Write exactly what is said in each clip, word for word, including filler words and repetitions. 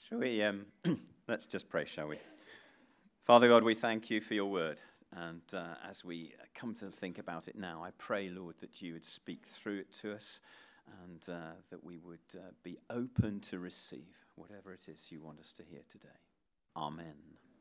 Shall we, um, let's just pray, shall we? Father God, we thank you for your word. And uh, as we come to think about it now, I pray, Lord, that you would speak through it to us and uh, that we would uh, be open to receive whatever it is you want us to hear today. Amen.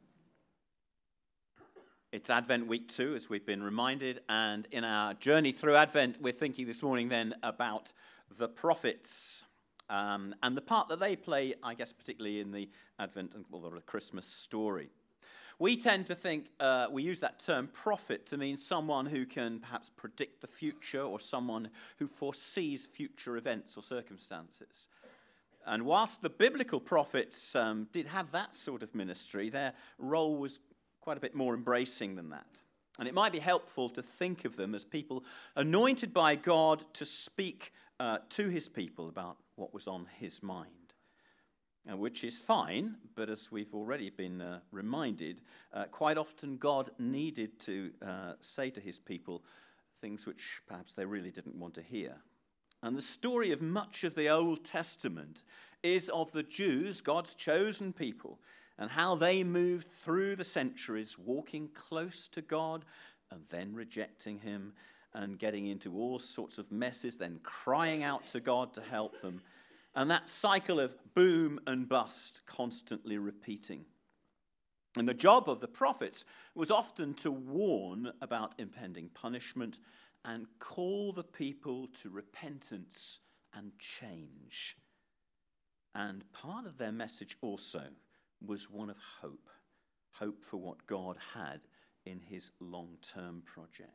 It's Advent week two, as we've been reminded, and in our journey through Advent, we're thinking this morning then about the prophets. Um, and the part that they play, I guess, particularly in the Advent and well, the Christmas story. We tend to think, uh, we use that term prophet to mean someone who can perhaps predict the future or someone who foresees future events or circumstances. And whilst the biblical prophets um, did have that sort of ministry, their role was quite a bit more embracing than that. And it might be helpful to think of them as people anointed by God to speak uh, to his people about what was on his mind, uh, which is fine, but as we've already been uh, reminded, uh, quite often God needed to uh, say to his people things which perhaps they really didn't want to hear. And the story of much of the Old Testament is of the Jews, God's chosen people, and how they moved through the centuries, walking close to God and then rejecting him and getting into all sorts of messes, then crying out to God to help them. And that cycle of boom and bust constantly repeating. And the job of the prophets was often to warn about impending punishment and call the people to repentance and change. And part of their message also was one of hope. Hope for what God had in his long-term project.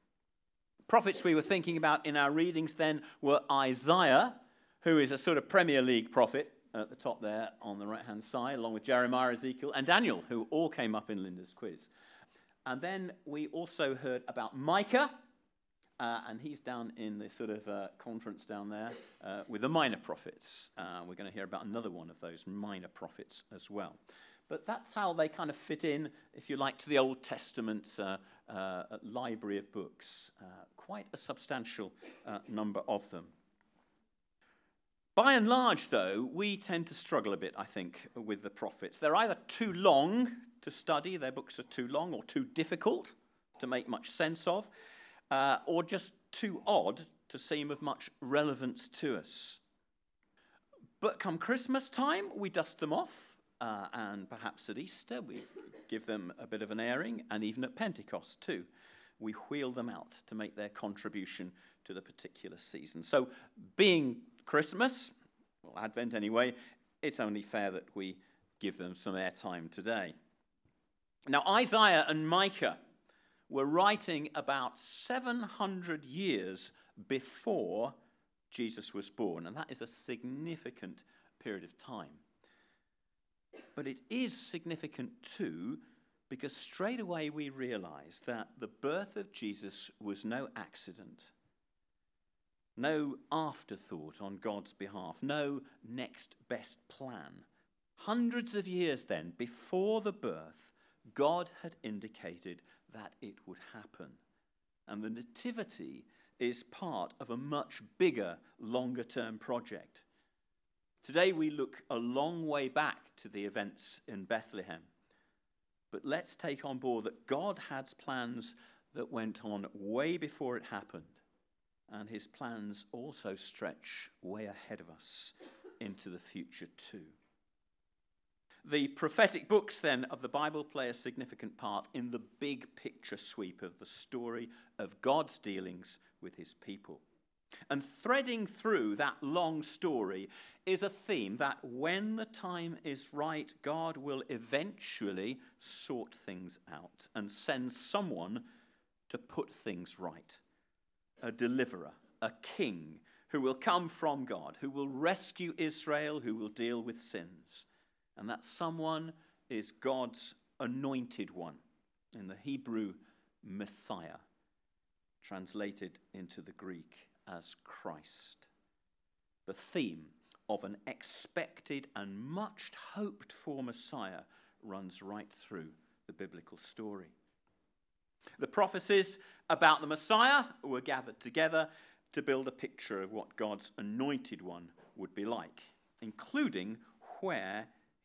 Prophets we were thinking about in our readings then were Isaiah, who is a sort of Premier League prophet at the top there on the right-hand side, along with Jeremiah, Ezekiel, and Daniel, who all came up in Linda's quiz. And then we also heard about Micah, uh, and he's down in the sort of uh, conference down there uh, with the minor prophets. Uh, we're going to hear about another one of those minor prophets as well. But that's how they kind of fit in, if you like, to the Old Testament's uh, uh, library of books. Uh, quite a substantial uh, number of them. By and large, though, we tend to struggle a bit, I think, with the prophets. They're either too long to study, their books are too long, or too difficult to make much sense of, uh, or just too odd to seem of much relevance to us. But come Christmas time, we dust them off. Uh, and perhaps at Easter we give them a bit of an airing, and even at Pentecost too. We wheel them out to make their contribution to the particular season. So being Christmas, well, Advent anyway, it's only fair that we give them some airtime today. Now Isaiah and Micah were writing about seven hundred years before Jesus was born, and that is a significant period of time. But it is significant too, because straight away we realize that the birth of Jesus was no accident, no afterthought on God's behalf, no next best plan. Hundreds of years then, before the birth, God had indicated that it would happen. And the nativity is part of a much bigger, longer-term project. Today we look a long way back to the events in Bethlehem. But let's take on board that God had plans that went on way before it happened. And his plans also stretch way ahead of us into the future too. The prophetic books then of the Bible play a significant part in the big picture sweep of the story of God's dealings with his people. And threading through that long story is a theme that when the time is right, God will eventually sort things out and send someone to put things right. A deliverer, a king who will come from God, who will rescue Israel, who will deal with sins. And that someone is God's anointed one, in the Hebrew Messiah, translated into the Greek as Christ. The theme of an expected and much hoped for Messiah runs right through the biblical story. The prophecies about the Messiah were gathered together to build a picture of what God's anointed one would be like, including where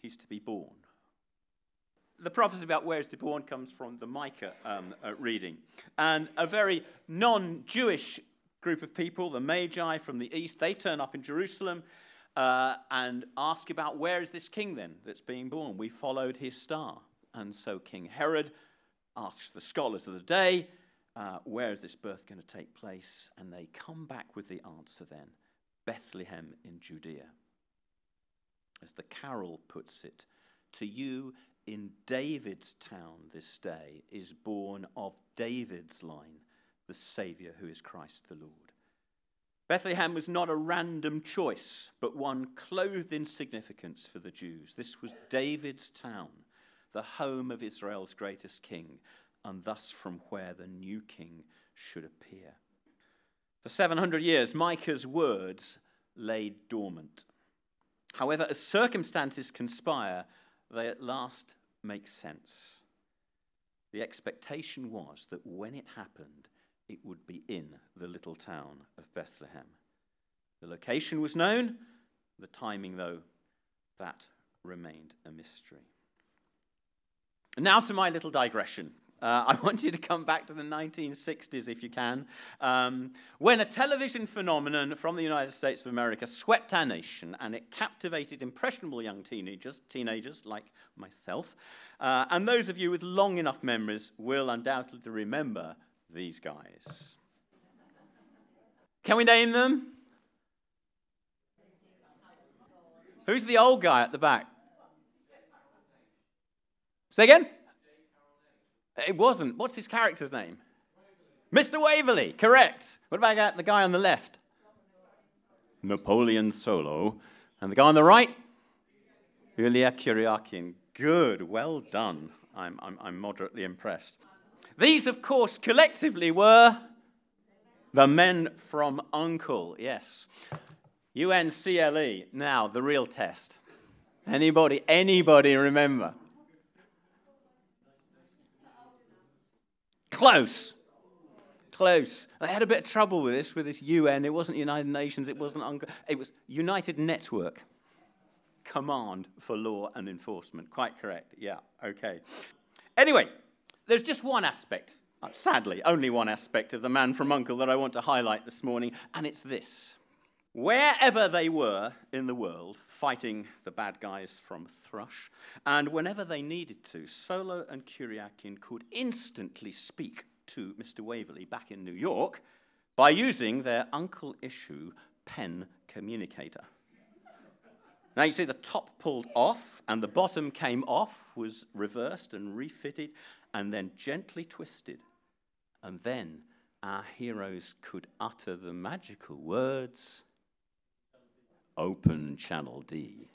he's to be born. The prophecy about where he's to be born comes from the Micah um, uh, reading. And a very non-Jewish group of people, the Magi from the east, they turn up in Jerusalem uh, and ask about where is this king then that's being born? We followed his star. And so King Herod asks the scholars of the day, uh, where is this birth going to take place? And they come back with the answer then, Bethlehem in Judea. As the carol puts it, to you in David's town this day is born of David's line the Saviour who is Christ the Lord. Bethlehem was not a random choice, but one clothed in significance for the Jews. This was David's town, the home of Israel's greatest king, and thus from where the new king should appear. For seven hundred years, Micah's words lay dormant. However, as circumstances conspire, they at last make sense. The expectation was that when it happened, it would be in the little town of Bethlehem. The location was known, the timing, though, that remained a mystery. And now to my little digression. Uh, I want you to come back to the nineteen sixties, if you can, um, when a television phenomenon from the United States of America swept our nation, and it captivated impressionable young teenagers, teenagers like myself, uh, and those of you with long enough memories will undoubtedly remember these guys. Can we name them? Who's the old guy at the back? Say again? It wasn't. What's his character's name? Mister Waverly, correct. What about the guy on the left? Napoleon Solo. And the guy on the right? Ilya Kuryakin. Good, well done. I'm, I'm, I'm moderately impressed. These, of course, collectively were the men from Uncle, yes. U N C L E. Now, the real test. Anybody, anybody remember? Close. Close. They had a bit of trouble with this, with this U N. It wasn't United Nations. It wasn't Uncle. It was United Network. Command for Law and Enforcement. Quite correct. Yeah, okay. Anyway, there's just one aspect, sadly, only one aspect of the man from Uncle that I want to highlight this morning, and it's this. Wherever they were in the world, fighting the bad guys from Thrush, and whenever they needed to, Solo and Kuryakin could instantly speak to Mister Waverly back in New York by using their Uncle-issue pen communicator. Now you see the top pulled off, and the bottom came off, was reversed and refitted, and then gently twisted. And then our heroes could utter the magical words, "Open Channel D."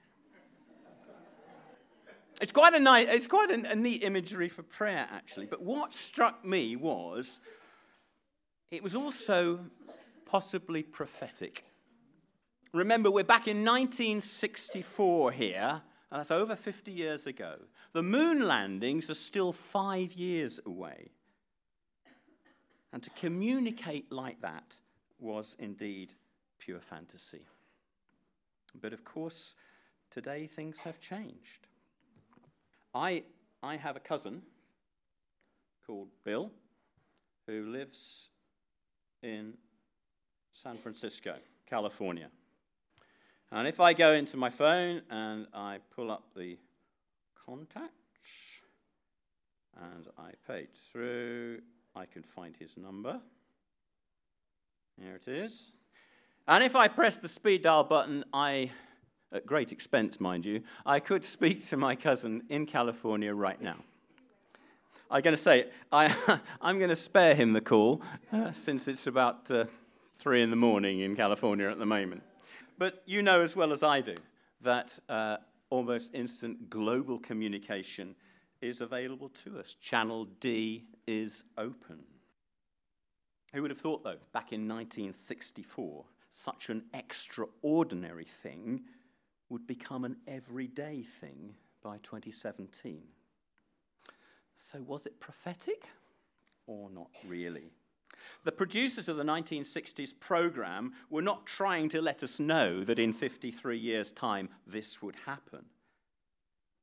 It's quite a nice, it's quite a, a neat imagery for prayer, actually. But what struck me was, it was also possibly prophetic. Remember, we're back in nineteen sixty-four here, and that's over fifty years ago. The moon landings are still five years away. And to communicate like that was indeed pure fantasy. But of course, today things have changed. I, I have a cousin called Bill who lives in San Francisco, California. And if I go into my phone and I pull up the contacts and I page through, I can find his number. Here it is. And if I press the speed dial button, I, at great expense, mind you, I could speak to my cousin in California right now. I'm going to say, I, I'm going to spare him the call, uh, since it's about uh, three in the morning in California at the moment. But you know as well as I do that uh, almost instant global communication is available to us. Channel D is open. Who would have thought, though, back in nineteen sixty-four, such an extraordinary thing would become an everyday thing by twenty seventeen? So was it prophetic or not really? The producers of the nineteen sixties program were not trying to let us know that in fifty-three years' time this would happen.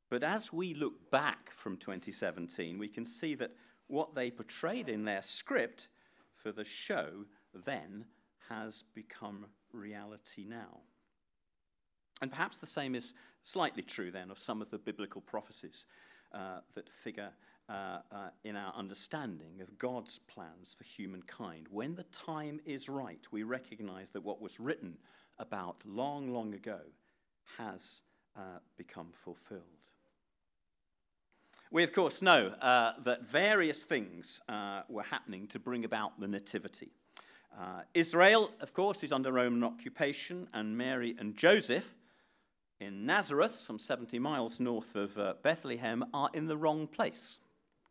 But as we look back from twenty seventeen, we can see that what they portrayed in their script for the show then has become reality now. And perhaps the same is slightly true then of some of the biblical prophecies uh, that figure uh, uh, in our understanding of God's plans for humankind. When the time is right, we recognize that what was written about long, long ago has uh, become fulfilled. We, of course, know uh, that various things uh, were happening to bring about the nativity. Uh, Israel, of course, is under Roman occupation, and Mary and Joseph in Nazareth, some seventy miles north of uh, Bethlehem, are in the wrong place.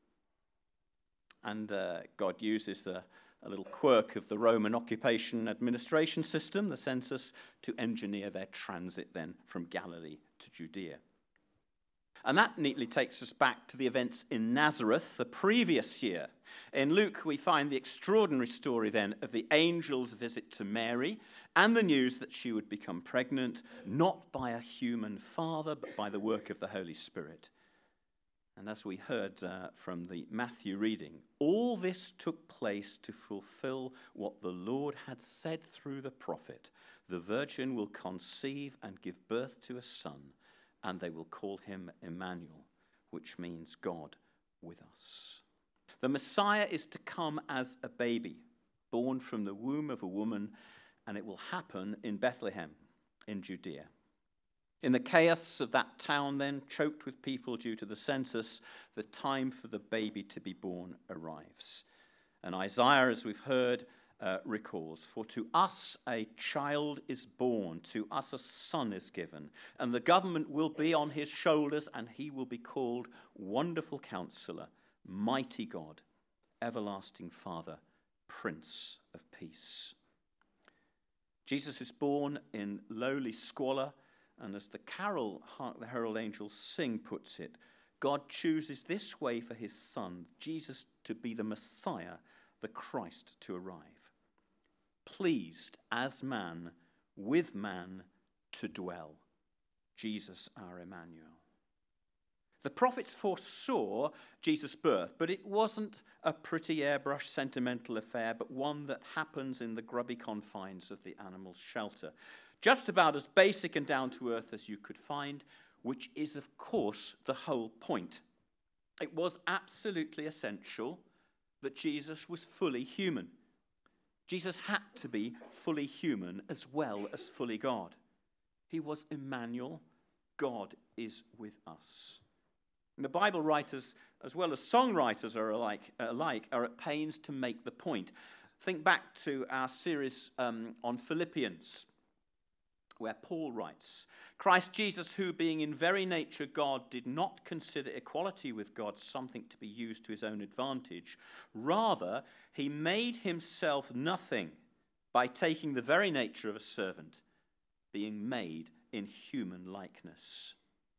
And uh, God uses the, a little quirk of the Roman occupation administration system, the census, to engineer their transit then from Galilee to Judea. And that neatly takes us back to the events in Nazareth the previous year. In Luke, we find the extraordinary story then of the angel's visit to Mary and the news that she would become pregnant, not by a human father, but by the work of the Holy Spirit. And as we heard uh, from the Matthew reading, all this took place to fulfill what the Lord had said through the prophet. The virgin will conceive and give birth to a son, and they will call him Emmanuel, which means God with us. The Messiah is to come as a baby, born from the womb of a woman, and it will happen in Bethlehem, in Judea. In the chaos of that town then, choked with people due to the census, the time for the baby to be born arrives. And Isaiah, as we've heard, Uh, recalls, for to us a child is born, to us a son is given, and the government will be on his shoulders, and he will be called Wonderful Counselor, Mighty God, Everlasting Father, Prince of Peace. Jesus is born in lowly squalor, and as the carol Hark the Herald Angels Sing puts it, God chooses this way for his son, Jesus, to be the Messiah, the Christ to arrive. Pleased as man, with man to dwell. Jesus our Emmanuel. The prophets foresaw Jesus' birth, but it wasn't a pretty airbrush sentimental affair, but one that happens in the grubby confines of the animal's shelter. Just about as basic and down to earth as you could find, which is, of course, the whole point. It was absolutely essential that Jesus was fully human. Jesus had to be fully human as well as fully God. He was Emmanuel. God is with us. And the Bible writers, as well as songwriters are alike, alike, are at pains to make the point. Think back to our series um, on Philippians, where Paul writes, Christ Jesus, who being in very nature God, did not consider equality with God something to be used to his own advantage. Rather, he made himself nothing by taking the very nature of a servant, being made in human likeness.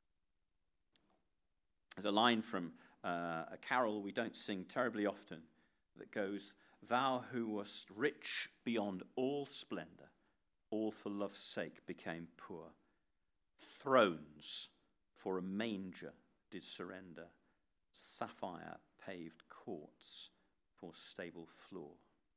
There's a line from uh, a carol we don't sing terribly often that goes, Thou who wast rich beyond all splendor, all for love's sake became poor. Thrones for a manger did surrender, sapphire paved courts for stable floor.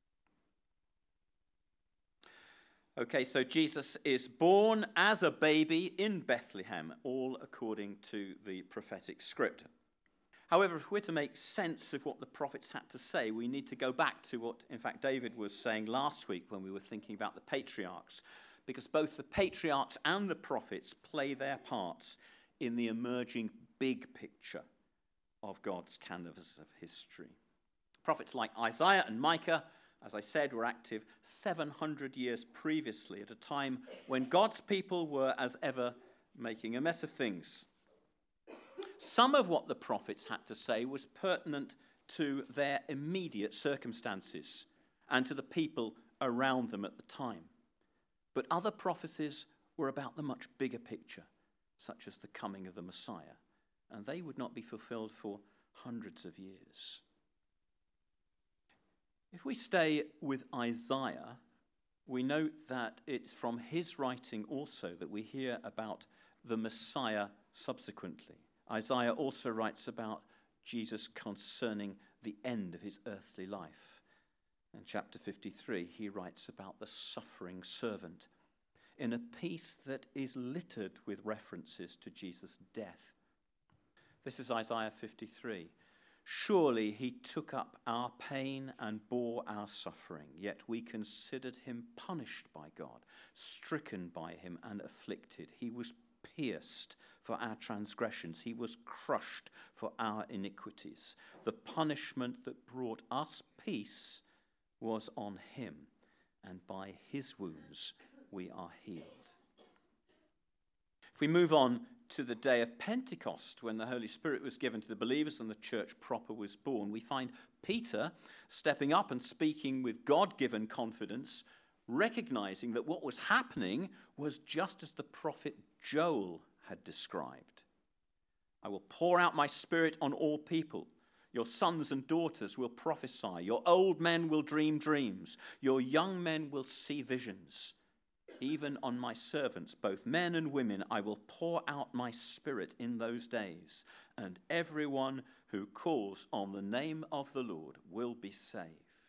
Okay, so Jesus is born as a baby in Bethlehem, all according to the prophetic script. However, if we're to make sense of what the prophets had to say, we need to go back to what, in fact, David was saying last week when we were thinking about the patriarchs, because both the patriarchs and the prophets play their parts in the emerging big picture of God's canvas of history. Prophets like Isaiah and Micah, as I said, were active seven hundred years previously, at a time when God's people were, as ever, making a mess of things. Some of what the prophets had to say was pertinent to their immediate circumstances and to the people around them at the time. But other prophecies were about the much bigger picture, such as the coming of the Messiah, and they would not be fulfilled for hundreds of years. If we stay with Isaiah, we note that it's from his writing also that we hear about the Messiah subsequently. Isaiah also writes about Jesus concerning the end of his earthly life. In chapter fifty-three, he writes about the suffering servant in a piece that is littered with references to Jesus' death. This is Isaiah fifty-three. Surely he took up our pain and bore our suffering, yet we considered him punished by God, stricken by him and afflicted. He was pierced for our transgressions. He was crushed for our iniquities. The punishment that brought us peace was on him, and by his wounds we are healed. If we move on to the day of Pentecost, when the Holy Spirit was given to the believers and the church proper was born, we find Peter stepping up and speaking with God-given confidence, recognizing that what was happening was just as the prophet Joel had described. I will pour out my spirit on all people. Your sons and daughters will prophesy. Your old men will dream dreams. Your young men will see visions. Even on my servants, both men and women, I will pour out my spirit in those days, and everyone who calls on the name of the Lord will be saved.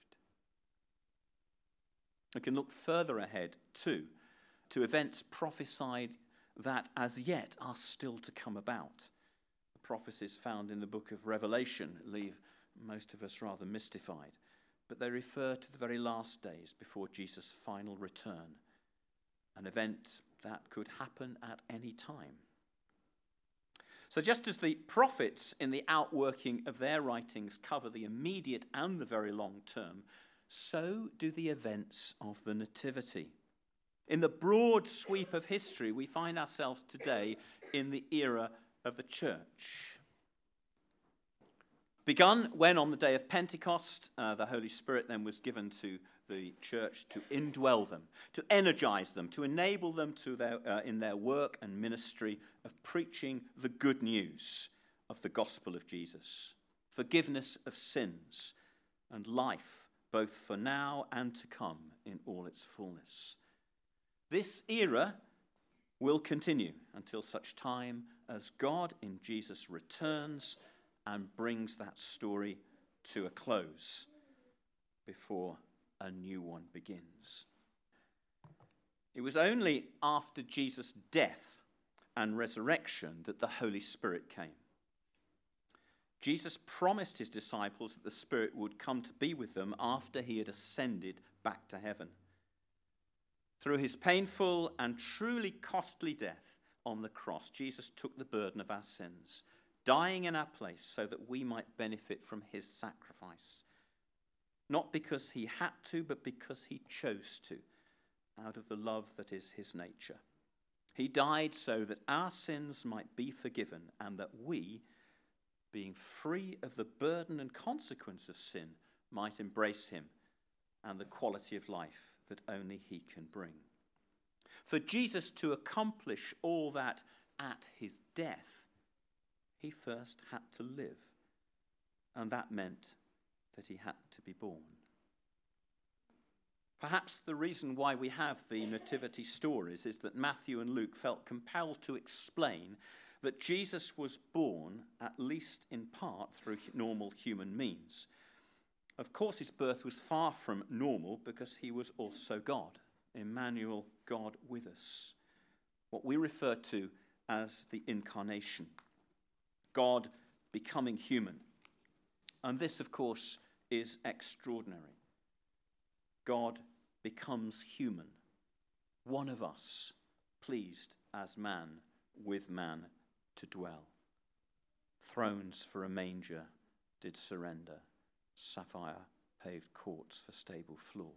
We can look further ahead too, to events prophesied that as yet are still to come about. The prophecies found in the book of Revelation leave most of us rather mystified, but they refer to the very last days before Jesus' final return, an event that could happen at any time. So just as the prophets in the outworking of their writings cover the immediate and the very long term, so do the events of the Nativity. In the broad sweep of history, we find ourselves today in the era of the church. Begun when on the day of Pentecost, uh, the Holy Spirit then was given to the church to indwell them, to energize them, to enable them to their, uh, in their work and ministry of preaching the good news of the gospel of Jesus, forgiveness of sins, and life, both for now and to come in all its fullness. This era will continue until such time as God in Jesus returns and brings that story to a close before a new one begins. It was only after Jesus' death and resurrection that the Holy Spirit came. Jesus promised his disciples that the Spirit would come to be with them after he had ascended back to heaven. Through his painful and truly costly death on the cross, Jesus took the burden of our sins, dying in our place so that we might benefit from his sacrifice. Not because he had to, but because he chose to, out of the love that is his nature. He died so that our sins might be forgiven and that we, being free of the burden and consequence of sin, might embrace him and the quality of life that only he can bring. For Jesus to accomplish all that at his death, he first had to live, and that meant that he had to be born. Perhaps the reason why we have the nativity stories is that Matthew and Luke felt compelled to explain that Jesus was born, at least in part, through normal human means. Of course, his birth was far from normal because he was also God, Emmanuel, God with us, what we refer to as the incarnation, God becoming human. And this, of course, is extraordinary. God becomes human, one of us, pleased as man with man to dwell. Thrones for a manger did surrender, sapphire paved courts for stable floor.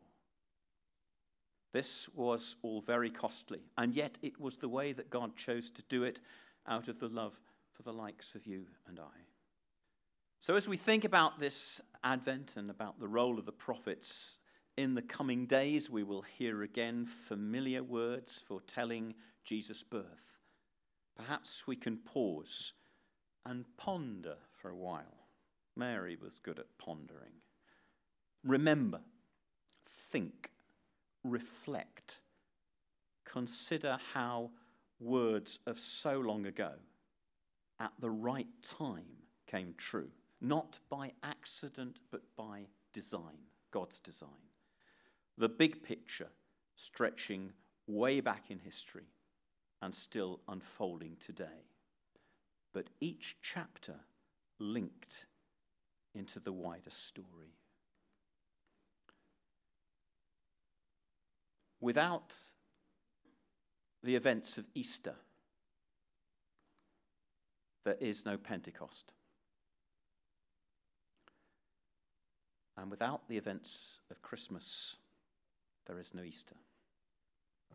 This was all very costly, and yet it was the way that God chose to do it out of the love for the likes of you and I. So as we think about this Advent and about the role of the prophets, in the coming days we will hear again familiar words foretelling Jesus' birth. Perhaps we can pause and ponder for a while. Mary was good at pondering. Remember, think, reflect, consider how words of so long ago at the right time came true, not by accident, but by design, God's design. The big picture stretching way back in history and still unfolding today. But each chapter linked into the wider story. Without the events of Easter, there is no Pentecost. And without the events of Christmas, there is no Easter.